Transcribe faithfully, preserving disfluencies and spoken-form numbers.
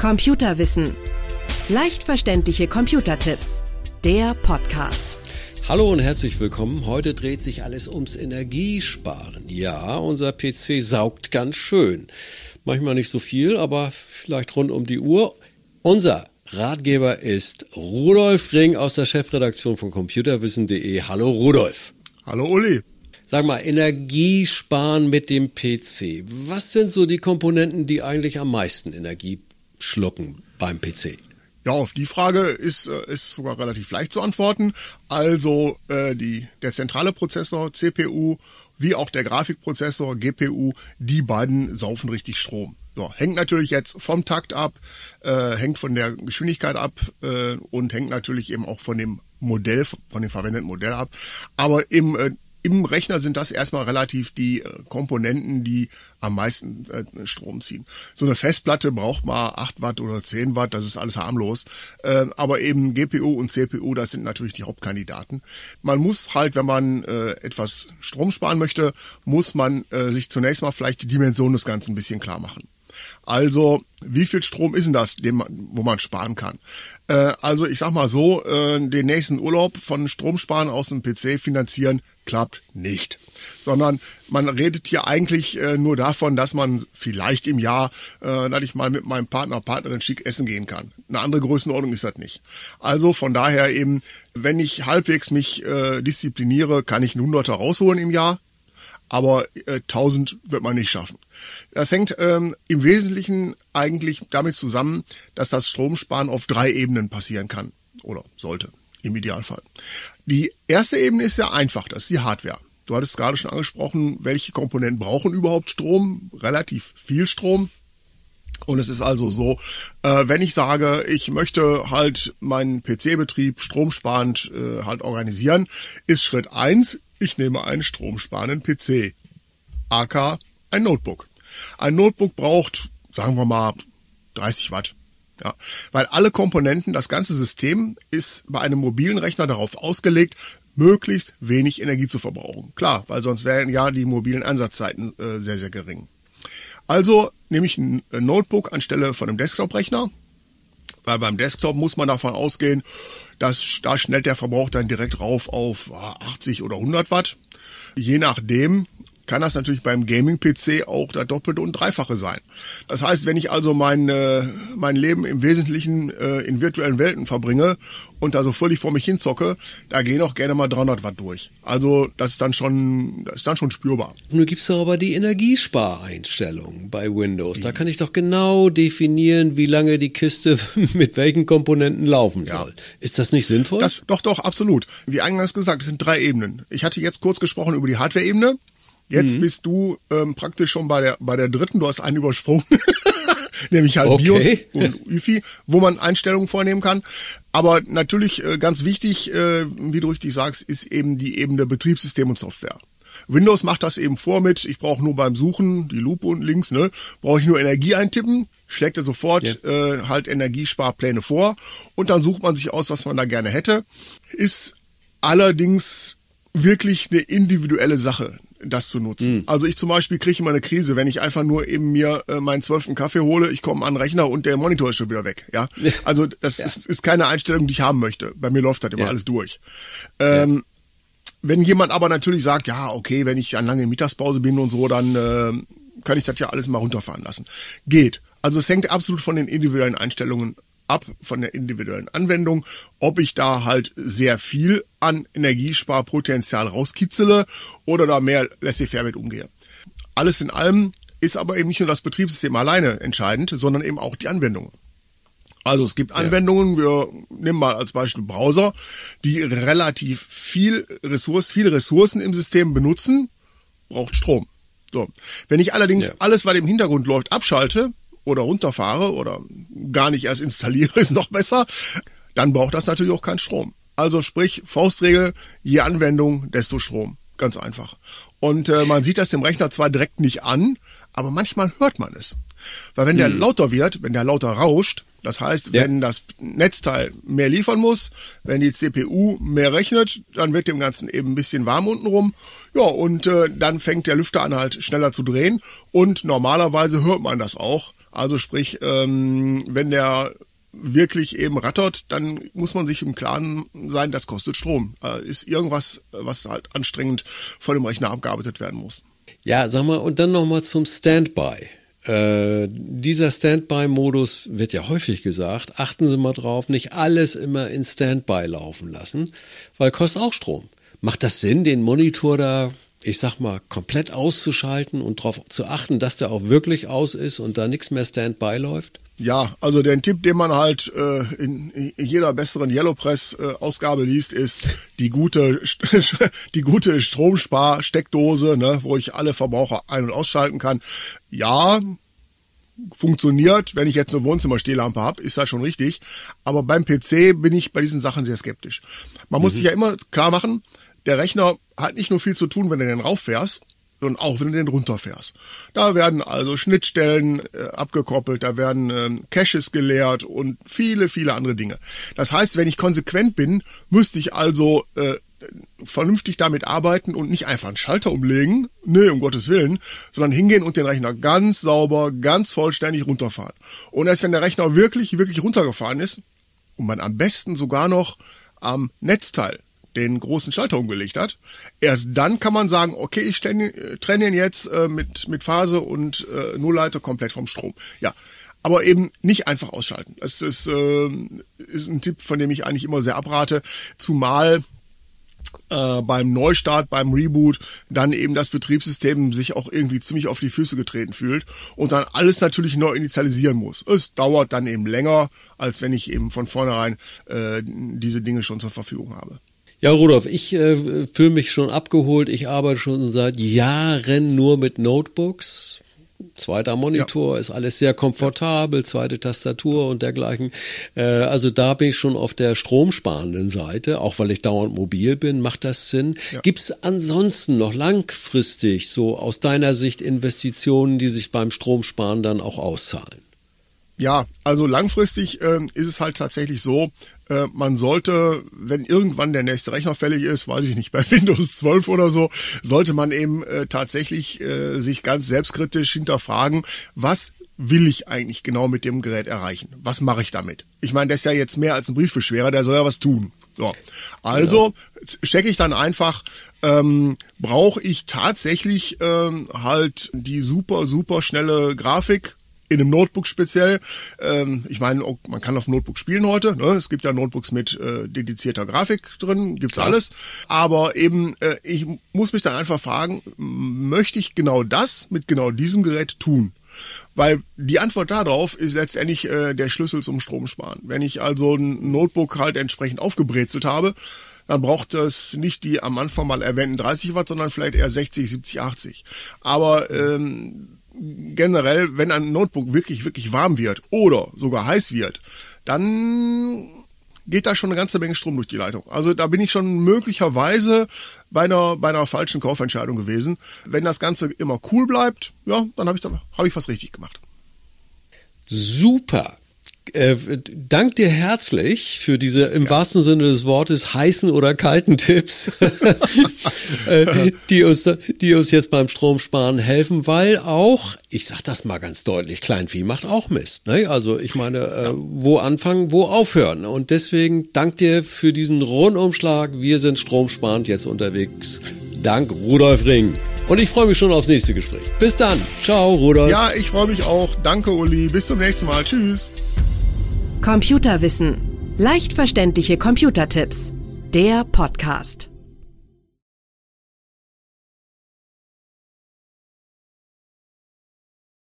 Computerwissen. Leicht verständliche Computertipps. Der Podcast. Hallo und herzlich willkommen. Heute dreht sich alles ums Energiesparen. Ja, unser P C saugt ganz schön. Manchmal nicht so viel, aber vielleicht rund um die Uhr. Unser Ratgeber ist Rudolf Ring aus der Chefredaktion von computerwissen punkt de. Hallo Rudolf. Hallo Uli. Sag mal, Energiesparen mit dem P C. Was sind so die Komponenten, die eigentlich am meisten Energie schlucken beim P C? Ja, auf die Frage ist, ist sogar relativ leicht zu antworten. Also äh, die, der zentrale Prozessor, C P U, wie auch der Grafikprozessor, G P U, die beiden saufen richtig Strom. So, hängt natürlich jetzt vom Takt ab, äh, hängt von der Geschwindigkeit ab äh, und hängt natürlich eben auch von dem Modell, von dem verwendeten Modell ab. Aber im äh, Im Rechner sind das erstmal relativ die äh, Komponenten, die am meisten äh, Strom ziehen. So eine Festplatte braucht mal acht Watt oder zehn Watt, das ist alles harmlos. Äh, aber eben G P U und C P U, das sind natürlich die Hauptkandidaten. Man muss halt, wenn man äh, etwas Strom sparen möchte, muss man äh, sich zunächst mal vielleicht die Dimension des Ganzen ein bisschen klar machen. Also, wie viel Strom ist denn das, den man, wo man sparen kann? Äh, also, ich sag mal so, äh, den nächsten Urlaub von Stromsparen aus dem P C finanzieren klappt nicht. Sondern man redet hier eigentlich äh, nur davon, dass man vielleicht im Jahr, äh, dass ich mal mit meinem Partner, Partnerin schick essen gehen kann. Eine andere Größenordnung ist das nicht. Also von daher eben, wenn ich halbwegs mich äh, diszipliniere, kann ich einen Hunderter rausholen im Jahr. Aber äh, tausend wird man nicht schaffen. Das hängt ähm, im Wesentlichen eigentlich damit zusammen, dass das Stromsparen auf drei Ebenen passieren kann oder sollte im Idealfall. Die erste Ebene ist ja einfach, das ist die Hardware. Du hattest gerade schon angesprochen, welche Komponenten brauchen überhaupt Strom? Relativ viel Strom. Und es ist also so, äh, wenn ich sage, ich möchte halt meinen P C-Betrieb stromsparend äh, halt organisieren, ist Schritt eins, ich nehme einen stromsparenden P C, aka ein Notebook. Ein Notebook braucht, sagen wir mal, dreißig Watt. Ja, weil alle Komponenten, das ganze System ist bei einem mobilen Rechner darauf ausgelegt, möglichst wenig Energie zu verbrauchen. Klar, weil sonst wären ja die mobilen Einsatzzeiten äh, sehr, sehr gering. Also nehme ich ein Notebook anstelle von einem Desktop-Rechner, weil beim Desktop muss man davon ausgehen, dass da schnellt der Verbrauch dann direkt rauf auf achtzig oder hundert Watt. Je nachdem kann das natürlich beim Gaming-P C auch das Doppelte und Dreifache sein. Das heißt, wenn ich also mein, äh, mein Leben im Wesentlichen äh, in virtuellen Welten verbringe und da so völlig vor mich hinzocke, da gehen auch gerne mal dreihundert Watt durch. Also das ist dann schon, das ist dann schon spürbar. Nun gibt's doch aber die Energiespareinstellungen bei Windows. Da kann ich doch genau definieren, wie lange die Kiste mit welchen Komponenten laufen soll. Ja. Ist das nicht sinnvoll? Das, doch, doch, absolut. Wie eingangs gesagt, es sind drei Ebenen. Ich hatte jetzt kurz gesprochen über die Hardware-Ebene. Jetzt mhm. bist du ähm, praktisch schon bei der bei der dritten, du hast einen übersprungen, nämlich halt okay. BIOS und U E F I, wo man Einstellungen vornehmen kann. Aber natürlich äh, ganz wichtig, äh, wie du richtig sagst, ist eben die Ebene Betriebssystem und Software. Windows macht das eben vor mit, ich brauche nur beim Suchen, die Lupe unten links, ne, brauche ich nur Energie eintippen, schlägt er sofort yeah. äh, halt Energiesparpläne vor und dann sucht man sich aus, was man da gerne hätte. Ist allerdings wirklich eine individuelle Sache, das zu nutzen. Mhm. Also ich zum Beispiel kriege immer eine Krise, wenn ich einfach nur eben mir äh, meinen zwölften Kaffee hole, ich komme an den Rechner und der Monitor ist schon wieder weg. Ja, also das ja. ist, ist keine Einstellung, die ich haben möchte. Bei mir läuft das immer ja. alles durch. Ähm, ja. Wenn jemand aber natürlich sagt, ja, okay, wenn ich an lange Mittagspause bin und so, dann äh, kann ich das ja alles mal runterfahren lassen. Geht. Also es hängt absolut von den individuellen Einstellungen ab, von der individuellen Anwendung, ob ich da halt sehr viel an Energiesparpotenzial rauskitzele oder da mehr laissez-faire mit umgehe. Alles in allem ist aber eben nicht nur das Betriebssystem alleine entscheidend, sondern eben auch die Anwendungen. Also es gibt Anwendungen, wir nehmen mal als Beispiel Browser, die relativ viel Ressourcen, viele Ressourcen im System benutzen, braucht Strom. So. Wenn ich allerdings ja. alles, was im Hintergrund läuft, abschalte oder runterfahre oder gar nicht erst installiere, ist noch besser, dann braucht das natürlich auch keinen Strom. Also sprich, Faustregel, je Anwendung, desto Strom. Ganz einfach. Und äh, man sieht das dem Rechner zwar direkt nicht an, aber manchmal hört man es. Weil wenn der hm. lauter wird, wenn der lauter rauscht, das heißt, ja. wenn das Netzteil mehr liefern muss, wenn die C P U mehr rechnet, dann wird dem Ganzen eben ein bisschen warm untenrum. Ja, und äh, dann fängt der Lüfter an halt schneller zu drehen und normalerweise hört man das auch. Also sprich, ähm, wenn der wirklich eben rattert, dann muss man sich im Klaren sein, das kostet Strom. Äh, ist irgendwas, was halt anstrengend von dem Rechner abgearbeitet werden muss. Ja, sag mal, und dann nochmal zum Standby. Äh, dieser Standby-Modus wird ja häufig gesagt, achten Sie mal drauf, nicht alles immer in Standby laufen lassen, weil kostet auch Strom. Macht das Sinn, den Monitor da, ich sag mal, komplett auszuschalten und darauf zu achten, dass der auch wirklich aus ist und da nichts mehr Standby läuft? Ja, also den Tipp, den man halt äh, in, in jeder besseren Yellowpress-Ausgabe äh, liest, ist die gute die gute Stromspar-Steckdose, ne, wo ich alle Verbraucher ein- und ausschalten kann. Ja, funktioniert, wenn ich jetzt eine Wohnzimmerstehlampe habe, ist das schon richtig. Aber beim P C bin ich bei diesen Sachen sehr skeptisch. Man muss mhm. sich ja immer klar machen, der Rechner hat nicht nur viel zu tun, wenn du den rauffährst, sondern auch wenn du den runterfährst. Da werden also Schnittstellen äh, abgekoppelt, da werden ähm, Caches geleert und viele, viele andere Dinge. Das heißt, wenn ich konsequent bin, müsste ich also äh, vernünftig damit arbeiten und nicht einfach einen Schalter umlegen, nee, um Gottes Willen, sondern hingehen und den Rechner ganz sauber, ganz vollständig runterfahren. Und erst wenn der Rechner wirklich, wirklich runtergefahren ist und man am besten sogar noch am Netzteil den großen Schalter umgelegt hat, erst dann kann man sagen, okay, ich trenne ihn jetzt äh, mit mit Phase und äh, Nullleiter komplett vom Strom. Ja, aber eben nicht einfach ausschalten. Das ist, äh, ist ein Tipp, von dem ich eigentlich immer sehr abrate, zumal äh, beim Neustart, beim Reboot dann eben das Betriebssystem sich auch irgendwie ziemlich auf die Füße getreten fühlt und dann alles natürlich neu initialisieren muss. Es dauert dann eben länger, als wenn ich eben von vornherein äh, diese Dinge schon zur Verfügung habe. Ja, Rudolf, ich äh, fühle mich schon abgeholt. Ich arbeite schon seit Jahren nur mit Notebooks. Zweiter Monitor, ja. Ist alles sehr komfortabel, zweite Tastatur und dergleichen. Äh, also da bin ich schon auf der stromsparenden Seite, auch weil ich dauernd mobil bin. Macht das Sinn? Ja. Gibt es ansonsten noch langfristig so aus deiner Sicht Investitionen, die sich beim Stromsparen dann auch auszahlen? Ja, also langfristig äh, ist es halt tatsächlich so, äh, man sollte, wenn irgendwann der nächste Rechner fällig ist, weiß ich nicht, bei Windows zwölf oder so, sollte man eben äh, tatsächlich äh, sich ganz selbstkritisch hinterfragen, was will ich eigentlich genau mit dem Gerät erreichen? Was mache ich damit? Ich meine, das ist ja jetzt mehr als ein Briefbeschwerer, der soll ja was tun. So, also checke ich dann einfach, ähm, brauche ich tatsächlich ähm, halt die super, super schnelle Grafik, in einem Notebook speziell. Ähm, ich meine, man kann auf dem Notebook spielen heute. Ne? Es gibt ja Notebooks mit äh, dedizierter Grafik drin, gibt's ja alles. Aber eben, äh, ich muss mich dann einfach fragen, möchte ich genau das mit genau diesem Gerät tun? Weil die Antwort darauf ist letztendlich äh, der Schlüssel zum Stromsparen. Wenn ich also ein Notebook halt entsprechend aufgebrezelt habe, dann braucht es nicht die am Anfang mal erwähnten dreißig Watt, sondern vielleicht eher sechzig, siebzig, achtzig. Aber ähm, generell, wenn ein Notebook wirklich, wirklich warm wird oder sogar heiß wird, dann geht da schon eine ganze Menge Strom durch die Leitung. Also da bin ich schon möglicherweise bei einer, bei einer falschen Kaufentscheidung gewesen. Wenn das Ganze immer cool bleibt, ja, dann habe ich, hab ich was richtig gemacht. Super. Äh, dank dir herzlich für diese im ja. wahrsten Sinne des Wortes heißen oder kalten Tipps, äh, die uns die uns jetzt beim Stromsparen helfen, weil auch, ich sag das mal ganz deutlich, Kleinvieh macht auch Mist. Ne? Also ich meine, äh, wo anfangen, wo aufhören. Und deswegen dank dir für diesen Rundumschlag. Wir sind stromsparend jetzt unterwegs. Dank Rudolf Ring. Und ich freue mich schon aufs nächste Gespräch. Bis dann. Ciao, Rudolf. Ja, ich freue mich auch. Danke, Uli. Bis zum nächsten Mal. Tschüss. Computerwissen. Leicht verständliche Computertipps. Der Podcast.